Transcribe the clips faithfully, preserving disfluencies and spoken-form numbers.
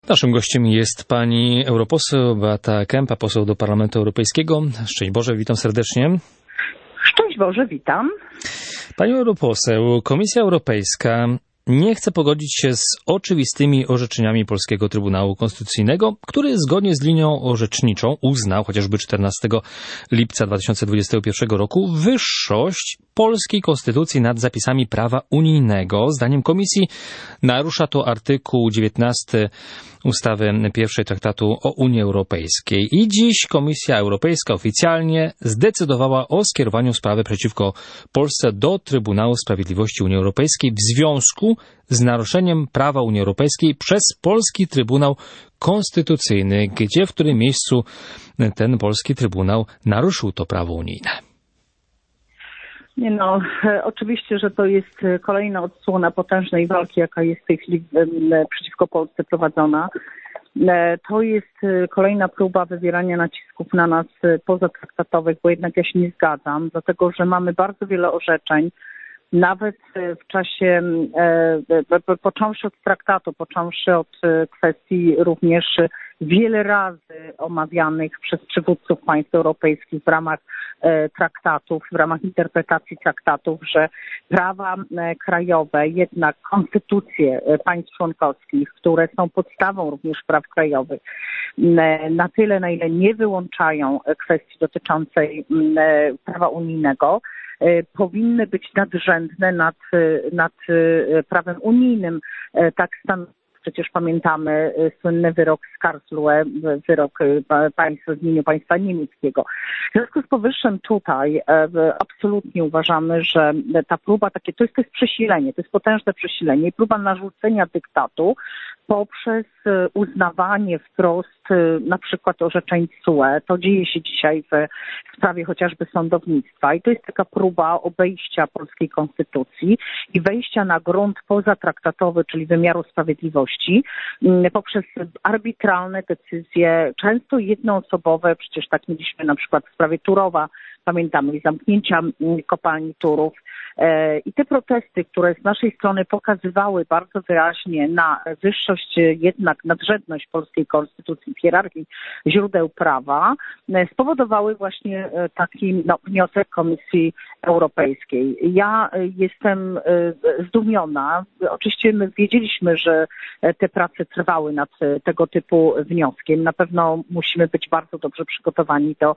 Naszym gościem jest pani europoseł Beata Kempa, poseł do Parlamentu Europejskiego. Szczęść Boże, witam serdecznie. Szczęść Boże, witam. Pani europoseł, Komisja Europejska nie chce pogodzić się z oczywistymi orzeczeniami Polskiego Trybunału Konstytucyjnego, który zgodnie z linią orzeczniczą uznał chociażby czternastego lipca dwa tysiące dwudziestego pierwszego roku wyższość polskiej konstytucji nad zapisami prawa unijnego. Zdaniem Komisji narusza to artykuł dziewiętnasty ustawy pierwszej Traktatu o Unii Europejskiej. I dziś Komisja Europejska oficjalnie zdecydowała o skierowaniu sprawy przeciwko Polsce do Trybunału Sprawiedliwości Unii Europejskiej w związku z naruszeniem prawa Unii Europejskiej przez Polski Trybunał Konstytucyjny, gdzie w którym miejscu ten Polski Trybunał naruszył to prawo unijne. Nie no, oczywiście, że to jest kolejna odsłona potężnej walki, jaka jest w tej chwili przeciwko Polsce prowadzona. To jest kolejna próba wywierania nacisków na nas pozatraktatowych, bo jednak ja się nie zgadzam, dlatego że mamy bardzo wiele orzeczeń, nawet w czasie, począwszy od traktatu, począwszy od kwestii również wiele razy omawianych przez przywódców państw europejskich w ramach traktatów, w ramach interpretacji traktatów, że prawa krajowe, jednak konstytucje państw członkowskich, które są podstawą również praw krajowych, na tyle, na ile nie wyłączają kwestii dotyczącej prawa unijnego, powinny być nadrzędne nad, nad prawem unijnym. Tak stanowi przecież pamiętamy słynny wyrok z Karlsruhe, wyrok państwa, w imieniu państwa niemieckiego. W związku z powyższym tutaj absolutnie uważamy, że ta próba, takie, to jest, to jest przesilenie, to jest potężne przesilenie i próba narzucenia dyktatu poprzez uznawanie wprost na przykład orzeczeń T S U E. To dzieje się dzisiaj w sprawie chociażby sądownictwa i to jest taka próba obejścia polskiej konstytucji i wejścia na grunt pozatraktatowy, czyli wymiaru sprawiedliwości poprzez arbitralne decyzje, często jednoosobowe. Przecież tak mieliśmy na przykład w sprawie Turowa, pamiętamy zamknięcia kopalni Turów. I te protesty, które z naszej strony pokazywały bardzo wyraźnie na wyższość, jednak nadrzędność polskiej konstytucji, hierarchii źródeł prawa, spowodowały właśnie taki no, wniosek Komisji Europejskiej. Ja jestem zdumiona. Oczywiście my wiedzieliśmy, że te prace trwały nad tego typu wnioskiem. Na pewno musimy być bardzo dobrze przygotowani do,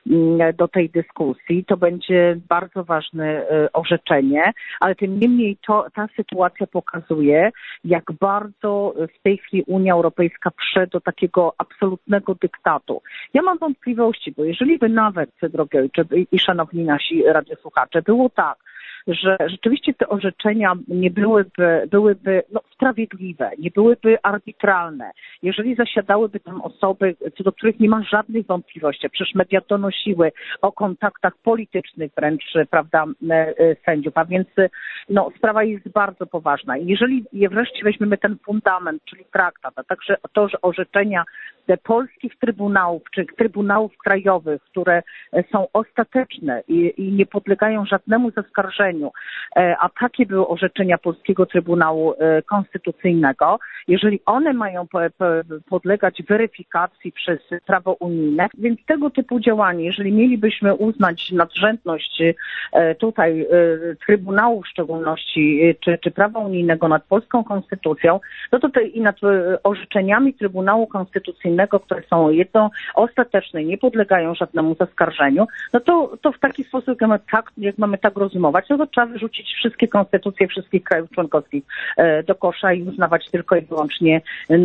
do tej dyskusji. To będzie bardzo ważne orzeczenie, ale tym niemniej to, ta sytuacja pokazuje, jak bardzo w tej chwili Unia Europejska prze do takiego absolutnego dyktatu. Ja mam wątpliwości, bo jeżeli by nawet, drogie ojcze i szanowni nasi radiosłuchacze, było tak, że rzeczywiście te orzeczenia nie byłyby, byłyby no, sprawiedliwe, nie byłyby arbitralne. Jeżeli zasiadałyby tam osoby, co do których nie ma żadnych wątpliwości, przecież media donosiły o kontaktach politycznych wręcz, prawda, sędziów, a więc no, sprawa jest bardzo poważna. I jeżeli wreszcie weźmiemy ten fundament, czyli traktat, a także to, że orzeczenia polskich trybunałów, czy trybunałów krajowych, które są ostateczne i, i nie podlegają żadnemu zaskarżeniu, a takie były orzeczenia Polskiego Trybunału Konstytucyjnego, jeżeli one mają podlegać weryfikacji przez prawo unijne, więc tego typu działanie, jeżeli mielibyśmy uznać nadrzędność tutaj Trybunału w szczególności, czy, czy prawa unijnego nad polską konstytucją, no to te, i nad orzeczeniami Trybunału Konstytucyjnego, które są jedno ostateczne, nie podlegają żadnemu zaskarżeniu, no to, to w taki sposób, jak mamy tak, jak mamy tak rozumować, no to trzeba wyrzucić wszystkie konstytucje wszystkich krajów członkowskich do kosza i uznawać tylko i wyłącznie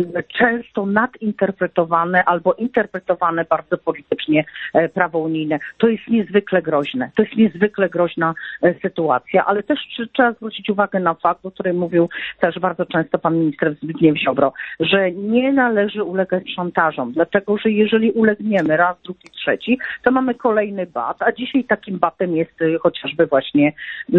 często nadinterpretowane albo interpretowane bardzo politycznie prawo unijne. To jest niezwykle groźne. To jest niezwykle groźna sytuacja, ale też trzeba zwrócić uwagę na fakt, o którym mówił też bardzo często pan minister Zbigniew Ziobro, że nie należy ulegać szantażom, dlatego że jeżeli ulegniemy raz, drugi, trzeci, to mamy kolejny bat, a dzisiaj takim batem jest chociażby właśnie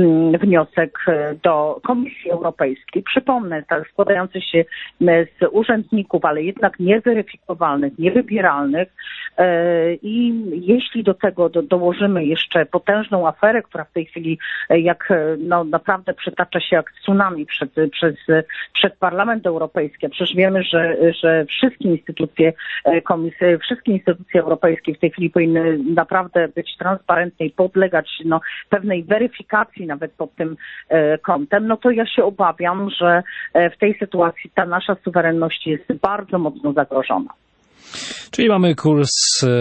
wniosek do Komisji Europejskiej. Przypomnę, tak, składający się z urzędników, ale jednak nieweryfikowalnych, niewybieralnych, I jeśli do tego do, dołożymy jeszcze potężną aferę, która w tej chwili jak no, naprawdę przetacza się jak tsunami przed, przez, przed Parlament Europejski, a przecież wiemy, że, że wszystkie instytucje komisji, wszystkie instytucje europejskie w tej chwili powinny naprawdę być transparentne i podlegać no, pewnej weryfikacji nawet pod tym kątem, no to ja się obawiam, że w tej sytuacji ta nasza suwerenność jest bardzo mocno zagrożona. Czyli mamy kurs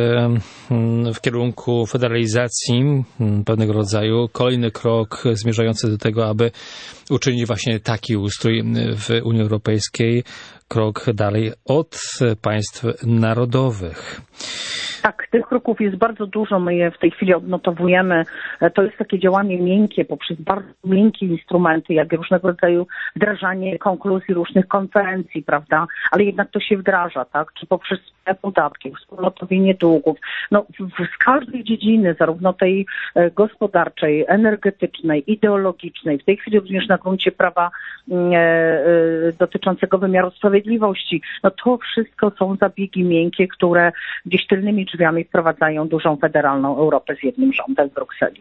w kierunku federalizacji pewnego rodzaju, kolejny krok zmierzający do tego, aby uczynić właśnie taki ustrój w Unii Europejskiej, krok dalej od państw narodowych. Tak, tych kroków jest bardzo dużo, my je w tej chwili odnotowujemy. To jest takie działanie miękkie, poprzez bardzo miękkie instrumenty, jak różnego rodzaju wdrażanie konkluzji różnych konferencji, prawda, ale jednak to się wdraża, tak, czy poprzez podatki, wspólnotowienie długów. No, z każdej dziedziny, zarówno tej gospodarczej, energetycznej, ideologicznej, w tej chwili również na gruncie prawa e, e, dotyczącego wymiaru sprawiedliwości, no to wszystko są zabiegi miękkie, które gdzieś tylnymi drzwiami wprowadzają dużą federalną Europę z jednym rządem w Brukseli.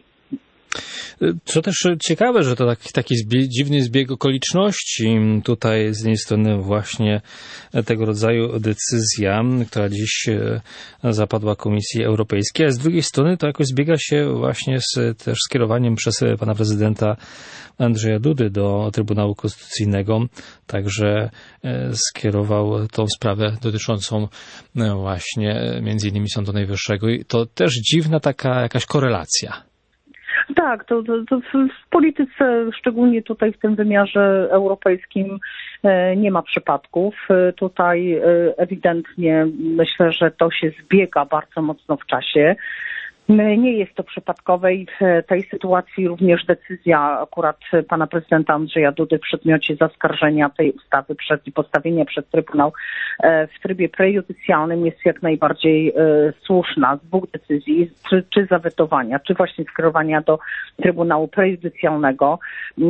Co też ciekawe, że to taki, taki zbie, dziwny zbieg okoliczności. Tutaj z jednej strony właśnie tego rodzaju decyzja, która dziś zapadła Komisji Europejskiej, a z drugiej strony to jakoś zbiega się właśnie z też skierowaniem przez pana prezydenta Andrzeja Dudy do Trybunału Konstytucyjnego. Także skierował tą sprawę dotyczącą właśnie między innymi Sądu Najwyższego. I to też dziwna taka jakaś korelacja. Tak, to, to, to w polityce, szczególnie tutaj w tym wymiarze europejskim, nie ma przypadków. Tutaj ewidentnie myślę, że to się zbiega bardzo mocno w czasie. Nie jest to przypadkowe i w tej sytuacji również decyzja akurat pana prezydenta Andrzeja Dudy w przedmiocie zaskarżenia tej ustawy przed i postawienia przed Trybunał w trybie prejudycjalnym jest jak najbardziej słuszna. Z dwóch decyzji, czy, czy zawetowania, czy właśnie skierowania do Trybunału prejudycjalnego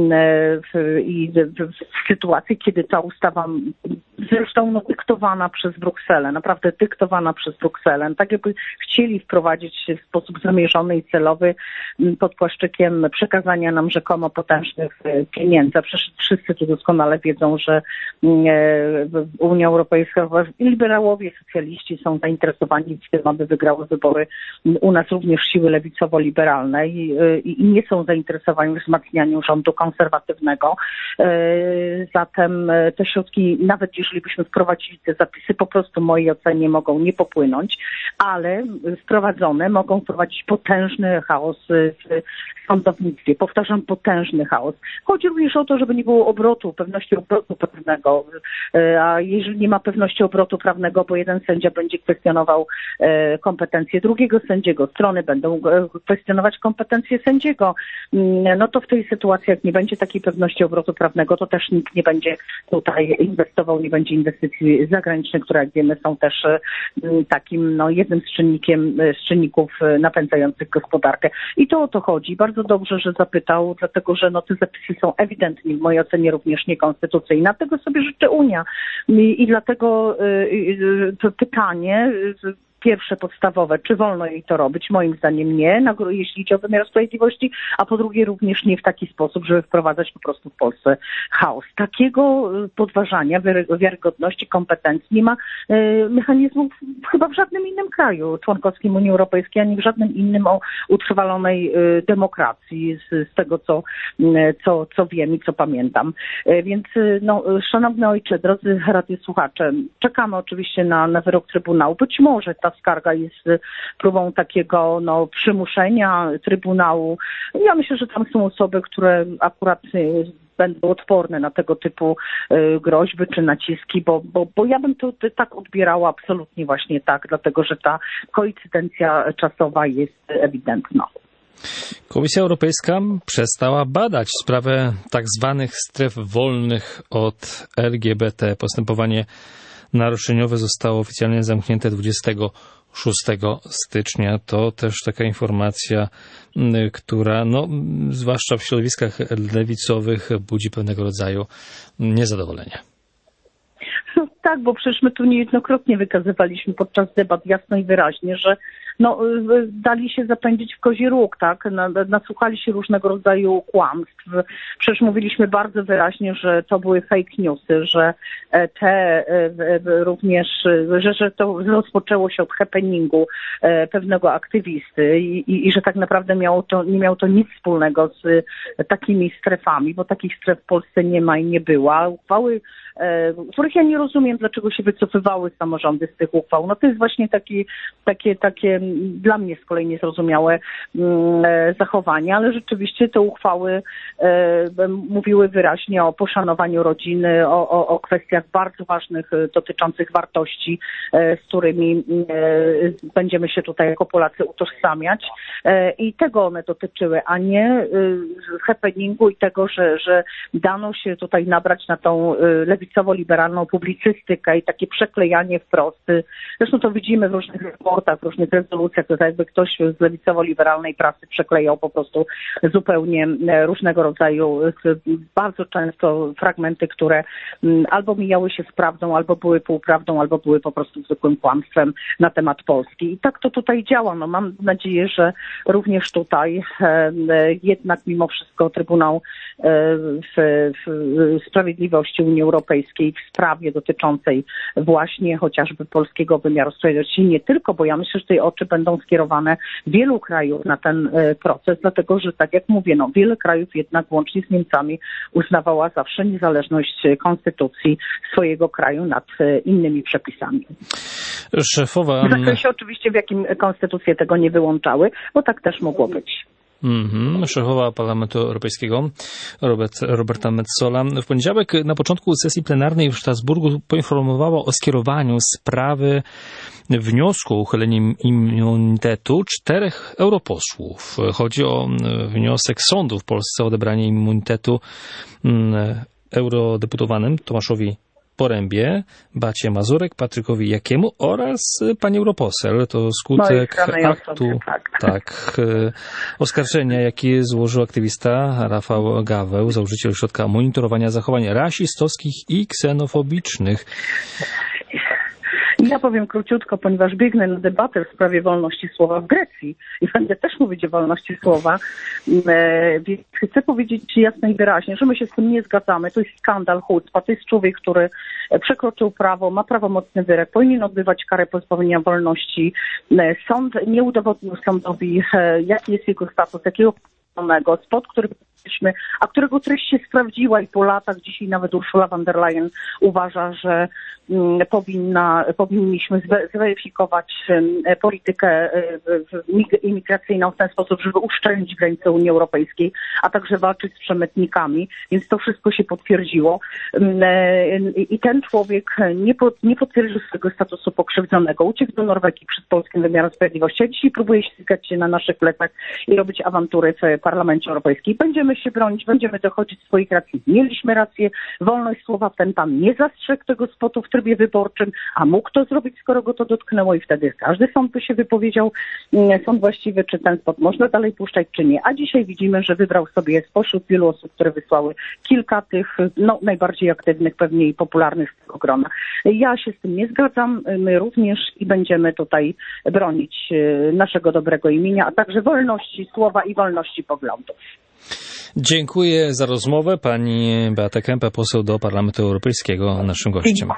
i w sytuacji, kiedy ta ustawa zresztą no, dyktowana przez Brukselę, naprawdę dyktowana przez Brukselę, tak jakby chcieli wprowadzić w sposób zamierzony i celowy pod płaszczykiem przekazania nam rzekomo potężnych pieniędzy. Przecież wszyscy tu doskonale wiedzą, że Unia Europejska, liberałowie, socjaliści są zainteresowani w tym, aby wygrały wybory u nas również siły lewicowo-liberalne i, i nie są zainteresowani wzmacnianiem rządu konserwatywnego. Zatem te środki, nawet jeżeli byśmy wprowadzili te zapisy, po prostu w mojej ocenie mogą nie popłynąć, ale wprowadzone mogą wprowadzić potężny chaos w sądownictwie. Powtarzam, potężny chaos. Chodzi również o to, żeby nie było obrotu, pewności obrotu prawnego. A jeżeli nie ma pewności obrotu prawnego, bo jeden sędzia będzie kwestionował kompetencje drugiego sędziego, strony będą kwestionować kompetencje sędziego, no to w tej sytuacji, jak nie będzie takiej pewności obrotu prawnego, to też nikt nie będzie tutaj inwestował, nie będzie inwestycji zagranicznych, które jak wiemy są też takim no, jednym z czynnikiem, z czynników napędzających gospodarkę. I to o to chodzi. Bardzo dobrze, że zapytał, dlatego że no, te zapisy są ewidentnie w mojej ocenie również niekonstytucyjne. Tego sobie życzy Unia. I, i dlatego y, to pytanie pierwsze, podstawowe, czy wolno jej to robić? Moim zdaniem nie, jeśli idzie o wymiar sprawiedliwości, a po drugie również nie w taki sposób, żeby wprowadzać po prostu w Polsce chaos. Takiego podważania wiarygodności kompetencji nie ma mechanizmów chyba w żadnym innym kraju członkowskim Unii Europejskiej, ani w żadnym innym o utrwalonej demokracji, z, z tego co, co, co wiem i co pamiętam. Więc no, szanowny ojcze, drodzy radiosłuchacze, czekamy oczywiście na, na wyrok Trybunału. Być może ta skarga jest próbą takiego no, przymuszenia Trybunału. Ja myślę, że tam są osoby, które akurat będą odporne na tego typu y, groźby czy naciski, bo, bo, bo ja bym to tak odbierała absolutnie właśnie tak, dlatego że ta koincydencja czasowa jest ewidentna. Komisja Europejska przestała badać sprawę tak zwanych stref wolnych od L G B T. Postępowanie naruszeniowe zostało oficjalnie zamknięte dwudziestego szóstego stycznia. To też taka informacja, która no, zwłaszcza w środowiskach lewicowych budzi pewnego rodzaju niezadowolenie. No tak, bo przecież my tu niejednokrotnie wykazywaliśmy podczas debat jasno i wyraźnie, że no, dali się zapędzić w kozi róg, tak? Nasłuchali się różnego rodzaju kłamstw. Przecież mówiliśmy bardzo wyraźnie, że to były fake newsy, że te również, że, że to rozpoczęło się od happeningu pewnego aktywisty i, i, i że tak naprawdę miało to, nie miało to nic wspólnego z takimi strefami, bo takich stref w Polsce nie ma i nie była. Uchwały, których ja nie rozumiem, dlaczego się wycofywały samorządy z tych uchwał. No to jest właśnie taki, takie, takie dla mnie z kolei niezrozumiałe zachowania, ale rzeczywiście te uchwały mówiły wyraźnie o poszanowaniu rodziny, o, o, o kwestiach bardzo ważnych dotyczących wartości, z którymi będziemy się tutaj jako Polacy utożsamiać i tego one dotyczyły, a nie happeningu i tego, że, że dano się tutaj nabrać na tą lewicowo-liberalną publicystykę i takie przeklejanie wprost. Zresztą to widzimy w różnych raportach, w różnych rezolucjach, to jakby ktoś z lewicowo-liberalnej prasy przeklejał po prostu zupełnie różnego rodzaju, bardzo często fragmenty, które albo mijały się z prawdą, albo były półprawdą, albo były po prostu zwykłym kłamstwem na temat Polski. I tak to tutaj działa. No, mam nadzieję, że również tutaj jednak mimo wszystko Trybunał w, w Sprawiedliwości Unii Europejskiej w sprawie dotyczącej właśnie chociażby polskiego wymiaru sprawiedliwości, nie tylko, bo ja myślę, że tutaj oczy będą skierowane wielu krajów na ten proces, dlatego że tak jak mówię, no wiele krajów jednak łącznie z Niemcami uznawała zawsze niezależność konstytucji swojego kraju nad innymi przepisami. Szefowa... W zakresie oczywiście, w jakim konstytucje tego nie wyłączały, bo tak też mogło być. Mm-hmm. Szefowa Parlamentu Europejskiego Robert, Roberta Metsola w poniedziałek na początku sesji plenarnej w Strasburgu poinformowała o skierowaniu sprawy wniosku o uchylenie immunitetu czterech europosłów. Chodzi o wniosek sądu w Polsce o odebranie immunitetu eurodeputowanym Tomaszowi Porębie, Beacie Mazurek, Patrykowi Jakiemu oraz pani europoseł. To skutek no aktu sobie, tak. tak, oskarżenia, jakie złożył aktywista Rafał Gaweł, założyciel Ośrodka Monitorowania Zachowań Rasistowskich i Ksenofobicznych. Ja powiem króciutko, ponieważ biegnę na debatę w sprawie wolności słowa w Grecji i będę też mówić o wolności słowa, więc chcę powiedzieć jasno i wyraźnie, że my się z tym nie zgadzamy. To jest skandal, chucpa. To jest człowiek, który przekroczył prawo, ma prawomocny wyrok, powinien odbywać karę pozbawienia wolności. Sąd nie udowodnił sądowi, jaki jest jego status, jakiego spod którego a którego treść się sprawdziła i po latach dzisiaj nawet Ursula von der Leyen uważa, że mm, powinna, powinniśmy zweryfikować y, politykę y, imigracyjną w ten sposób, żeby uszczelnić granice Unii Europejskiej, a także walczyć z przemytnikami, więc to wszystko się potwierdziło y, y, i ten człowiek nie, po, nie potwierdził swojego statusu pokrzywdzonego, uciekł do Norwegii przed polskim wymiarem sprawiedliwości, a dzisiaj próbuje ścigać się na naszych plecach i robić awantury w Parlamencie Europejskim. Będziemy się bronić, będziemy dochodzić swoich racji. Mieliśmy rację, wolność słowa, ten pan nie zastrzegł tego spotu w trybie wyborczym, a mógł to zrobić, skoro go to dotknęło i wtedy każdy sąd by się wypowiedział, sąd właściwy, czy ten spot można dalej puszczać, czy nie. A dzisiaj widzimy, że wybrał sobie spośród wielu osób, które wysłały kilka tych no, najbardziej aktywnych, pewnie i popularnych z tego grona. Ja się z tym nie zgadzam, my również i będziemy tutaj bronić naszego dobrego imienia, a także wolności słowa i wolności poglądów. Dziękuję za rozmowę. Pani Beata Kempa, poseł do Parlamentu Europejskiego, naszym gościem.